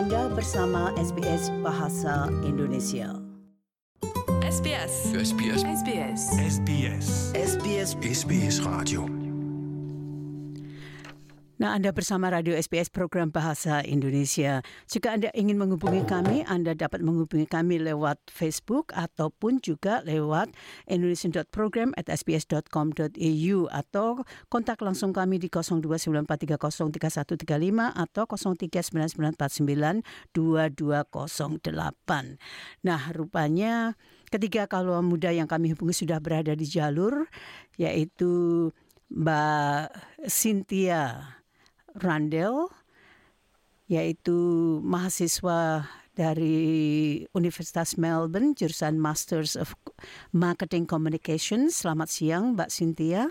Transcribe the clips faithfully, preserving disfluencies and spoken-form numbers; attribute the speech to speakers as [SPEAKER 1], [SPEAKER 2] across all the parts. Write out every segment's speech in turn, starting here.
[SPEAKER 1] Anda bersama S B S Bahasa Indonesia.
[SPEAKER 2] S B S.
[SPEAKER 3] S B S.
[SPEAKER 2] S B S.
[SPEAKER 3] S B S.
[SPEAKER 1] S B S.
[SPEAKER 3] S B S Radio.
[SPEAKER 1] Nah, Anda bersama Radio S B S Program Bahasa Indonesia. Jika Anda ingin menghubungi kami, Anda dapat menghubungi kami lewat Facebook ataupun juga lewat indonesian dot program at s b s dot com dot a u atau kontak langsung kami di kosong dua sembilan empat tiga kosong tiga satu tiga lima atau kosong tiga sembilan sembilan empat sembilan dua dua kosong delapan. Nah, rupanya ketiga kaula muda yang kami hubungi sudah berada di jalur, yaitu Mbak Cynthia Randell, yaitu mahasiswa dari Universitas Melbourne, jurusan Masters of Marketing Communications. Selamat siang, Mbak Cynthia.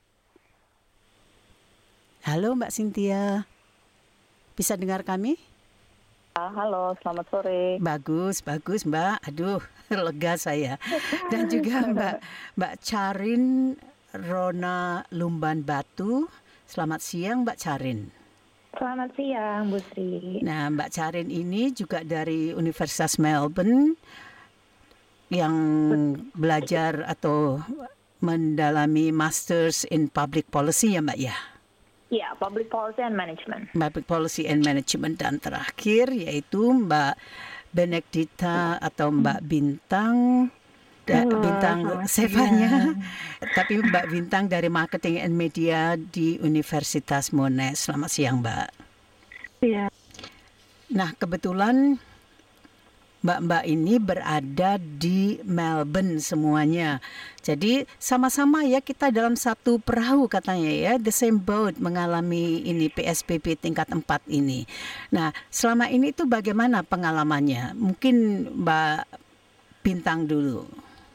[SPEAKER 1] Halo, Mbak Cynthia. Bisa dengar kami?
[SPEAKER 4] Halo, selamat sore.
[SPEAKER 1] Bagus, bagus, Mbak. Aduh, lega saya. Dan juga Mbak Mbak Charin Rona Lumban Batu. Selamat siang, Mbak Charin.
[SPEAKER 4] Selamat siang, Bu Sri.
[SPEAKER 1] Nah, Mbak Charin ini juga dari Universitas Melbourne yang belajar atau mendalami Masters in Public Policy ya, Mbak ya?
[SPEAKER 4] Ya, Public Policy and Management.
[SPEAKER 1] Public Policy and Management. Dan terakhir yaitu Mbak Benedita atau Mbak Bintang. Da,
[SPEAKER 4] Halo,
[SPEAKER 1] Bintang Sevanya, tapi Mbak Bintang dari Marketing and Media di Universitas Monash. Selamat siang, Mbak.
[SPEAKER 4] Iya.
[SPEAKER 1] Nah, kebetulan Mbak-mbak ini berada di Melbourne semuanya. Jadi sama-sama ya kita dalam satu perahu katanya ya, the same boat mengalami ini P S B B tingkat empat ini. Nah, selama ini itu bagaimana pengalamannya? Mungkin Mbak Bintang dulu.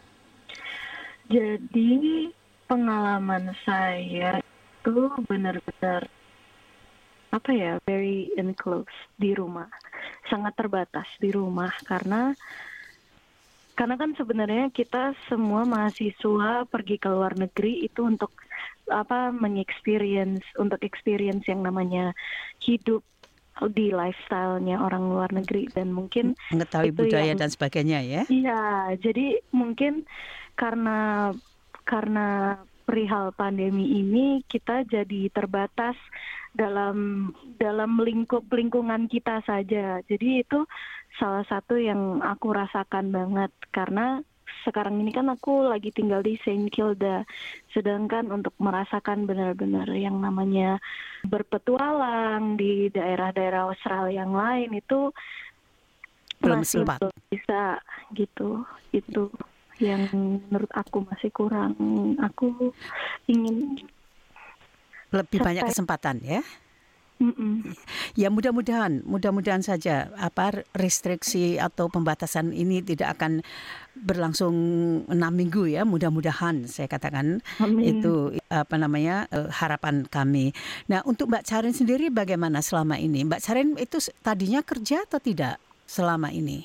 [SPEAKER 5] Jadi pengalaman saya itu benar-benar apa ya, very enclosed di rumah, sangat terbatas di rumah karena karena kan sebenarnya kita semua mahasiswa pergi ke luar negeri itu untuk apa, mengexperience untuk experience yang namanya hidup di lifestyle-nya orang luar negeri dan mungkin
[SPEAKER 1] mengetahui budaya
[SPEAKER 5] yang,
[SPEAKER 1] dan sebagainya ya.
[SPEAKER 5] Iya, jadi mungkin karena karena perihal pandemi ini kita jadi terbatas dalam dalam lingkup lingkungan kita saja. Jadi itu salah satu yang aku rasakan banget karena sekarang ini kan aku lagi tinggal di Saint Kilda, sedangkan untuk merasakan benar-benar yang namanya berpetualang di daerah-daerah Australia yang lain itu
[SPEAKER 1] belum
[SPEAKER 5] masih
[SPEAKER 1] sempat.
[SPEAKER 5] belum bisa gitu. Itu yang menurut aku masih kurang. Aku ingin
[SPEAKER 1] Lebih
[SPEAKER 5] sampai,
[SPEAKER 1] banyak kesempatan ya.
[SPEAKER 5] Mm-mm.
[SPEAKER 1] Ya mudah-mudahan, mudah-mudahan saja apa restriksi atau pembatasan ini tidak akan berlangsung enam minggu ya. Mudah-mudahan saya katakan.
[SPEAKER 5] Amin.
[SPEAKER 1] Itu apa namanya uh, harapan kami. Nah, untuk Mbak Charin sendiri bagaimana selama ini? Mbak Charin itu tadinya kerja atau tidak selama ini?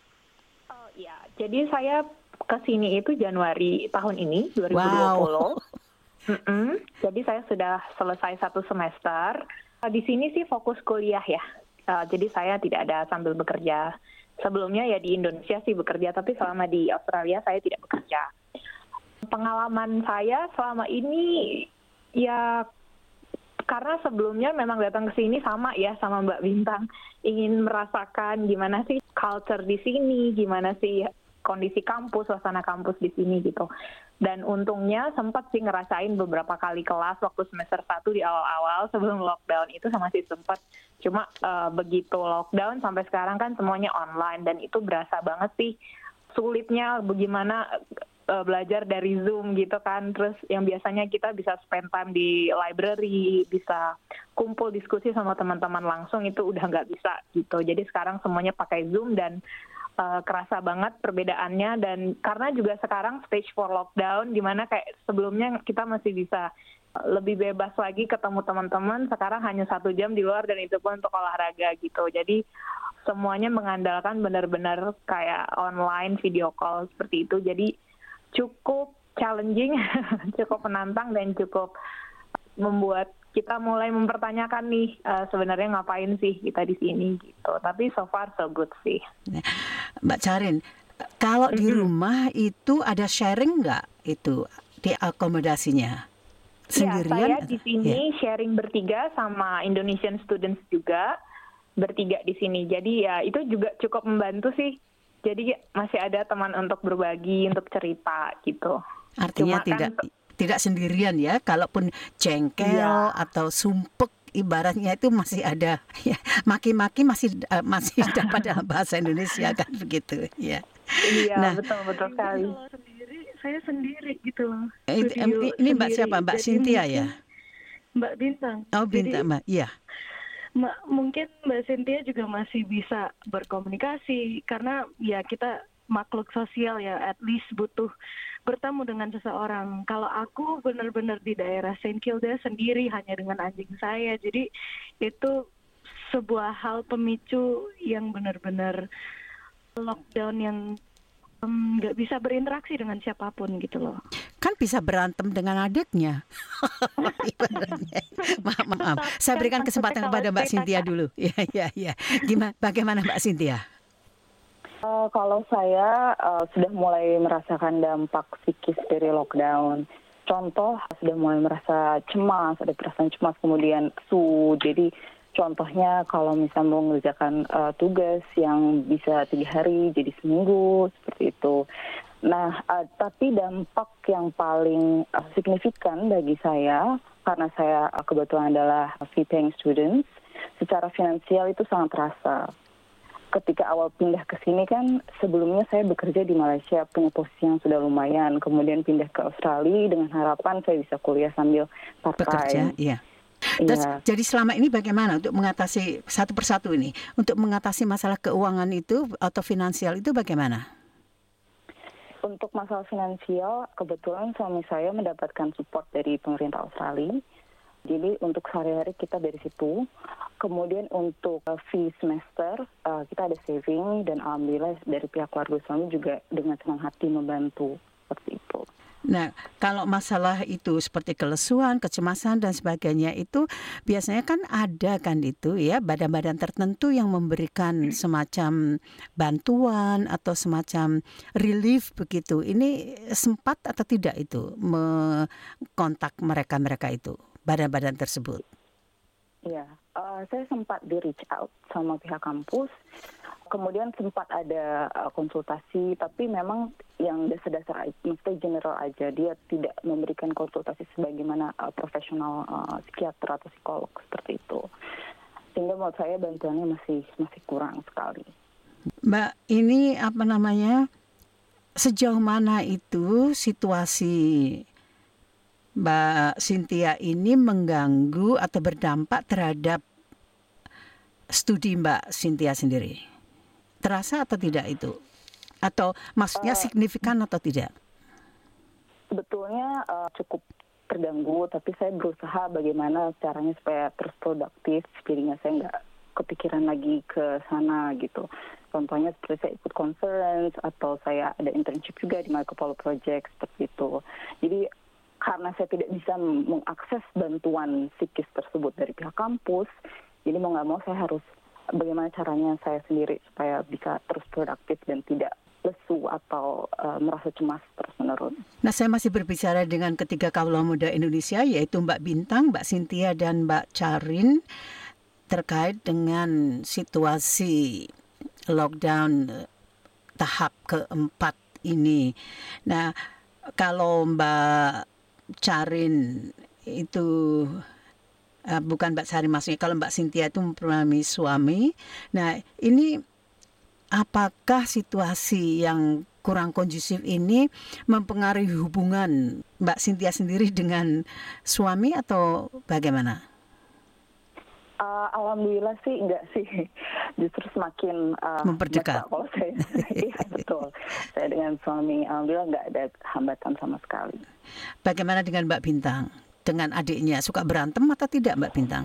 [SPEAKER 4] Oh ya, jadi saya ke sini itu Januari tahun ini dua ribu dua puluh.
[SPEAKER 1] Wow.
[SPEAKER 4] Mm-mm. Jadi saya sudah selesai satu semester. Di sini sih fokus kuliah ya. Uh, jadi saya tidak ada sambil bekerja. Sebelumnya ya di Indonesia sih bekerja, tapi selama di Australia saya tidak bekerja. Pengalaman saya selama ini ya karena sebelumnya memang datang ke sini sama ya sama Mbak Bintang, ingin merasakan gimana sih culture di sini, gimana sih kondisi kampus, suasana kampus di sini gitu. Dan untungnya sempat sih ngerasain beberapa kali kelas waktu semester satu di awal-awal sebelum lockdown itu sama sih sempat. Cuma uh, begitu lockdown sampai sekarang kan semuanya online dan itu berasa banget sih sulitnya bagaimana uh, belajar dari Zoom gitu kan. Terus yang biasanya kita bisa spend time di library, bisa kumpul diskusi sama teman-teman langsung itu udah nggak bisa gitu. Jadi sekarang semuanya pakai Zoom dan Uh, kerasa banget perbedaannya dan karena juga sekarang stage four lockdown di mana kayak sebelumnya kita masih bisa lebih bebas lagi ketemu teman-teman, sekarang hanya satu jam di luar dan itu pun untuk olahraga gitu. Jadi semuanya mengandalkan benar-benar kayak online video call seperti itu. Jadi cukup challenging, cukup menantang dan cukup membuat kita mulai mempertanyakan nih uh, sebenarnya ngapain sih kita di sini gitu. Tapi so far so good sih.
[SPEAKER 1] Mbak Charin, kalau mm-hmm. di rumah itu ada sharing nggak itu di akomodasinya? Sendirian?
[SPEAKER 4] Ya, saya di sini yeah. sharing bertiga sama Indonesian students juga, bertiga di sini. Jadi ya itu juga cukup membantu sih. Jadi masih ada teman untuk berbagi, untuk cerita gitu.
[SPEAKER 1] Artinya Cuma tidak kan, tidak sendirian ya. Kalaupun jengkel ya. atau sumpek, ibaratnya itu masih ada. Ya, maki-maki masih uh, masih dapat dalam bahasa Indonesia kan begitu. Ya.
[SPEAKER 4] Iya nah, betul betul sekali.
[SPEAKER 5] Sendiri, saya sendiri gitu loh.
[SPEAKER 1] Ini, ini Mbak siapa? Mbak Jadi Cynthia ya?
[SPEAKER 5] Mbak Bintang.
[SPEAKER 1] Oh Bintang, Mbak. Iya.
[SPEAKER 5] Mbak, mungkin Mbak Cynthia juga masih bisa berkomunikasi karena ya kita makhluk sosial ya, at least butuh bertemu dengan seseorang. Kalau aku benar-benar di daerah Saint Kilda sendiri hanya dengan anjing saya, jadi itu sebuah hal pemicu yang benar-benar lockdown yang nggak um, bisa berinteraksi dengan siapapun gitu loh.
[SPEAKER 1] Kan bisa berantem dengan adiknya. maaf, maaf. Saya berikan kesempatan kepada Mbak Cynthia dulu. Ya, ya, ya. Gimana? Bagaimana Mbak Cynthia?
[SPEAKER 6] Uh, kalau saya uh, sudah mulai merasakan dampak psikis dari lockdown. Contoh, sudah mulai merasa cemas, ada perasaan cemas, kemudian su. Jadi contohnya kalau misalnya mau mengerjakan uh, tugas yang bisa tiga hari jadi seminggu, seperti itu. Nah, uh, tapi dampak yang paling uh, signifikan bagi saya, karena saya uh, kebetulan adalah fee paying students, secara finansial itu sangat terasa. Ketika awal pindah ke sini kan, sebelumnya saya bekerja di Malaysia, punya posisi yang sudah lumayan. Kemudian pindah ke Australia dengan harapan saya bisa kuliah sambil part-time.
[SPEAKER 1] Bekerja, iya. Terus, ya. Jadi selama ini bagaimana untuk mengatasi satu persatu ini? Untuk mengatasi masalah keuangan itu atau finansial itu bagaimana?
[SPEAKER 6] Untuk masalah finansial, kebetulan suami saya mendapatkan support dari pemerintah Australia. Jadi untuk sehari-hari kita dari situ. Kemudian untuk uh, fee semester, uh, kita ada saving dan alhamdulillah dari pihak keluarga suami juga dengan senang hati membantu seperti itu.
[SPEAKER 1] Nah, kalau masalah itu seperti kelesuan, kecemasan dan sebagainya itu biasanya kan ada kan itu ya badan-badan tertentu yang memberikan semacam bantuan atau semacam relief begitu. Ini sempat atau tidak itu mengontak mereka-mereka itu, badan-badan tersebut?
[SPEAKER 6] Ya, uh, saya sempat di reach out sama pihak kampus. Kemudian sempat ada uh, konsultasi, tapi memang yang dasar-dasar, mesti general aja. Dia tidak memberikan konsultasi sebagaimana uh, profesional uh, psikiater atau psikolog seperti itu. Sehingga menurut saya bantuannya masih masih kurang sekali.
[SPEAKER 1] Mbak, ini apa namanya? Sejauh mana itu situasi Mbak Cynthia ini mengganggu atau berdampak terhadap studi Mbak Cynthia sendiri? Terasa atau tidak itu? Atau maksudnya uh, signifikan atau tidak?
[SPEAKER 6] Sebetulnya uh, cukup terganggu, tapi saya berusaha bagaimana caranya supaya terus produktif, jadinya saya nggak kepikiran lagi ke sana gitu. Contohnya seperti saya ikut conference atau saya ada internship juga di Marco Polo Project seperti itu. Jadi karena saya tidak bisa mengakses bantuan psikis tersebut dari pihak kampus, jadi mau nggak mau saya harus bagaimana caranya saya sendiri supaya bisa terus produktif dan tidak lesu atau uh, merasa cemas terus-menerus.
[SPEAKER 1] Nah, saya masih berbicara dengan ketiga kaula muda Indonesia, yaitu Mbak Bintang, Mbak Cynthia, dan Mbak Charin, terkait dengan situasi lockdown tahap keempat ini. Nah, kalau Mbak Charin itu uh, bukan Mbak Charin maksudnya, kalau Mbak Cynthia itu mempunyai suami. Nah, ini apakah situasi yang kurang kondusif ini mempengaruhi hubungan Mbak Cynthia sendiri dengan suami atau bagaimana?
[SPEAKER 6] Uh, Alhamdulillah sih enggak sih, justru semakin uh,
[SPEAKER 1] memperdekat.
[SPEAKER 6] Kalau saya, iya betul. Saya dengan suami, alhamdulillah enggak ada hambatan sama sekali.
[SPEAKER 1] Bagaimana dengan Mbak Bintang? Dengan adiknya suka berantem atau tidak Mbak Bintang?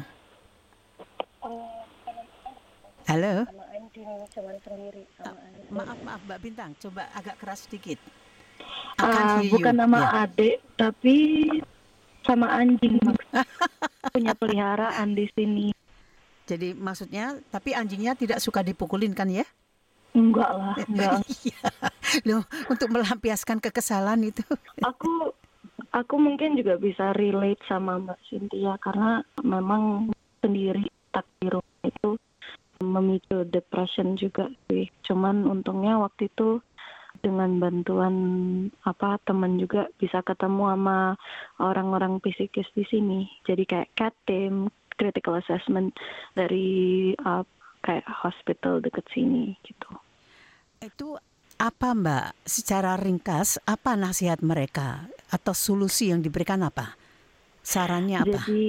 [SPEAKER 1] Halo.
[SPEAKER 5] Sama anjing, cuman sendiri. Sama anjing.
[SPEAKER 1] Maaf maaf Mbak Bintang, coba agak keras sedikit.
[SPEAKER 5] Uh, bukan nama
[SPEAKER 1] ya.
[SPEAKER 5] adik, tapi sama anjing maksudnya. punya peliharaan di sini.
[SPEAKER 1] Jadi maksudnya, tapi anjingnya tidak suka dipukulin kan ya?
[SPEAKER 5] Enggak lah, enggak.
[SPEAKER 1] Loh, untuk melampiaskan kekesalan itu.
[SPEAKER 5] Aku aku mungkin juga bisa relate sama Mbak Cynthia karena memang sendiri tak di rumah itu memicu depression juga sih. Cuman untungnya waktu itu dengan bantuan apa teman juga bisa ketemu sama orang-orang psikis di sini. Jadi kayak C A T team, critical assessment dari uh, kayak hospital deket sini gitu.
[SPEAKER 1] Itu apa Mbak? Secara ringkas apa nasihat mereka atau solusi yang diberikan apa? Sarannya apa?
[SPEAKER 5] Jadi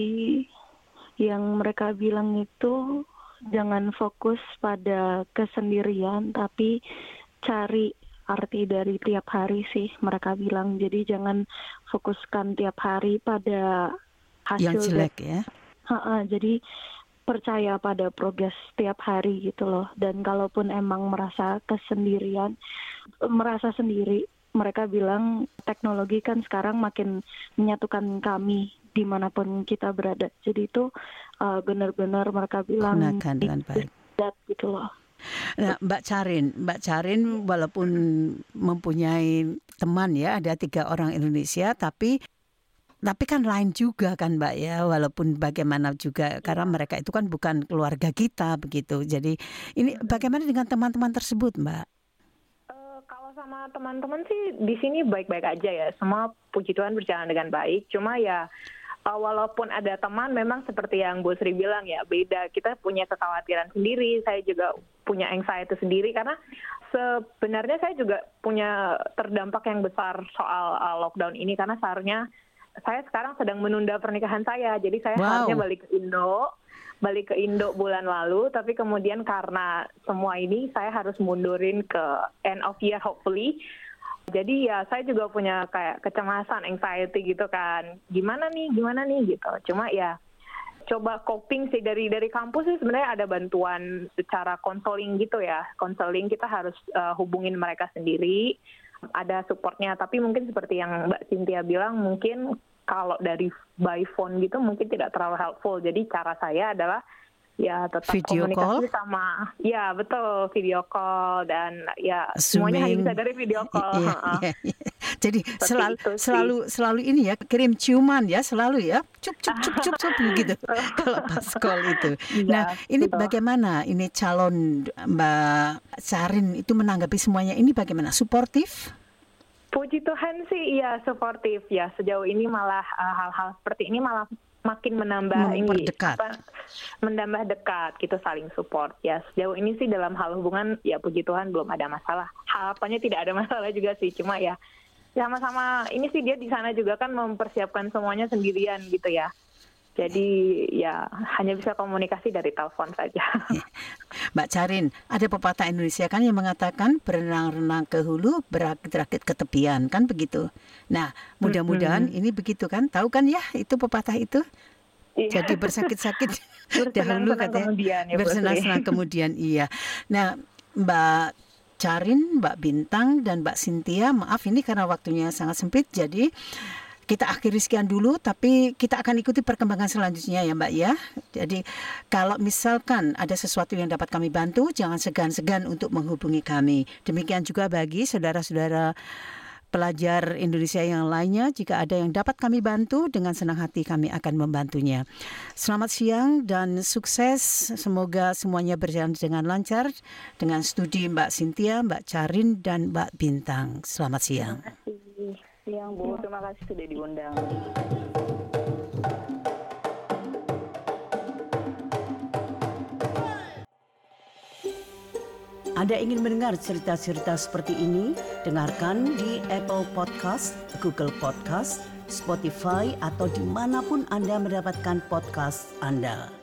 [SPEAKER 5] yang mereka bilang itu jangan fokus pada kesendirian tapi cari arti dari tiap hari sih mereka bilang. Jadi jangan fokuskan tiap hari pada hasil
[SPEAKER 1] yang jelek
[SPEAKER 5] dari,
[SPEAKER 1] ya.
[SPEAKER 5] Ha-ha, jadi percaya pada progres tiap hari gitu loh. Dan kalaupun emang merasa kesendirian, merasa sendiri, mereka bilang teknologi kan sekarang makin menyatukan kami dimanapun kita berada. Jadi itu uh, benar-benar mereka bilang
[SPEAKER 1] gunakan dengan baik
[SPEAKER 5] gitu loh.
[SPEAKER 1] Nah, Mbak Charin, Mbak Charin walaupun mempunyai teman ya, ada tiga orang Indonesia, tapi tapi kan lain juga kan Mbak ya, walaupun bagaimana juga karena mereka itu kan bukan keluarga kita begitu. Jadi ini bagaimana dengan teman-teman tersebut, Mbak?
[SPEAKER 4] Uh, kalau sama teman-teman sih di sini baik-baik aja ya, semua puji Tuhan berjalan dengan baik. Cuma ya Uh, walaupun ada teman, memang seperti yang Bu Sri bilang ya, beda. Kita punya kekhawatiran sendiri, saya juga punya anxiety sendiri, karena sebenarnya saya juga punya terdampak yang besar soal uh, lockdown ini, karena seharusnya saya sekarang sedang menunda pernikahan saya, jadi saya
[SPEAKER 1] wow.
[SPEAKER 4] harusnya balik ke Indo, balik ke Indo bulan lalu, tapi kemudian karena semua ini, saya harus mundurin ke end of year hopefully. Jadi ya saya juga punya kayak kecemasan, anxiety gitu kan. Gimana nih, gimana nih gitu. Cuma ya coba coping sih dari dari kampus sih sebenarnya ada bantuan secara konseling gitu ya. Konseling kita harus uh, hubungin mereka sendiri. Ada supportnya, tapi mungkin seperti yang Mbak Cynthia bilang, mungkin kalau dari by phone gitu mungkin tidak terlalu helpful. Jadi cara saya adalah ya tetap
[SPEAKER 1] video
[SPEAKER 4] komunikasi
[SPEAKER 1] call?
[SPEAKER 4] sama, ya betul, video call dan ya semuanya hanya bisa dari video call.
[SPEAKER 1] Iya, iya, iya. Jadi selalu
[SPEAKER 4] itu
[SPEAKER 1] selalu selalu ini ya, kirim ciuman ya selalu ya, cup cup cup cup cup gitu kalau pas call itu. Nah
[SPEAKER 4] Ya,
[SPEAKER 1] ini
[SPEAKER 4] betul.
[SPEAKER 1] bagaimana ini calon Mbak Charin itu menanggapi semuanya ini bagaimana? Suportif?
[SPEAKER 4] Puji Tuhan sih ya suportif ya, sejauh ini malah uh, hal-hal seperti ini malah makin menambah ini
[SPEAKER 1] Memperdekat.
[SPEAKER 4] apa, menambah dekat gitu, saling support ya. Sejauh ini sih dalam hal hubungan ya puji Tuhan belum ada masalah. Harapannya tidak ada masalah juga sih, cuma ya sama-sama ini sih dia di sana juga kan mempersiapkan semuanya sendirian gitu ya. Jadi ya hanya bisa komunikasi dari telepon saja.
[SPEAKER 1] Mbak Charin, ada pepatah Indonesia kan yang mengatakan berenang-renang ke hulu, berakit-rakit ke tepian, kan begitu. Nah, mudah-mudahan mm-hmm. ini begitu kan? Tahu kan ya itu pepatah itu? Iya. Jadi bersakit-sakit dahulu katanya. Kemudian, ya, bersenang-senang kemudian, iya. Nah, Mbak Charin, Mbak Bintang, dan Mbak Cynthia, maaf ini karena waktunya sangat sempit, jadi kita akhiri sekian dulu, tapi kita akan ikuti perkembangan selanjutnya ya Mbak ya. Jadi kalau misalkan ada sesuatu yang dapat kami bantu, jangan segan-segan untuk menghubungi kami. Demikian juga bagi saudara-saudara pelajar Indonesia yang lainnya, jika ada yang dapat kami bantu, dengan senang hati kami akan membantunya. Selamat siang dan sukses. Semoga semuanya berjalan dengan lancar dengan studi Mbak Cynthia, Mbak Charin, dan Mbak Bintang. Selamat siang.
[SPEAKER 6] Terima kasih. Siang Bu, terima kasih sudah diundang.
[SPEAKER 1] Anda ingin mendengar cerita-cerita seperti ini? Dengarkan di Apple Podcast, Google Podcast, Spotify, atau dimanapun Anda mendapatkan podcast Anda.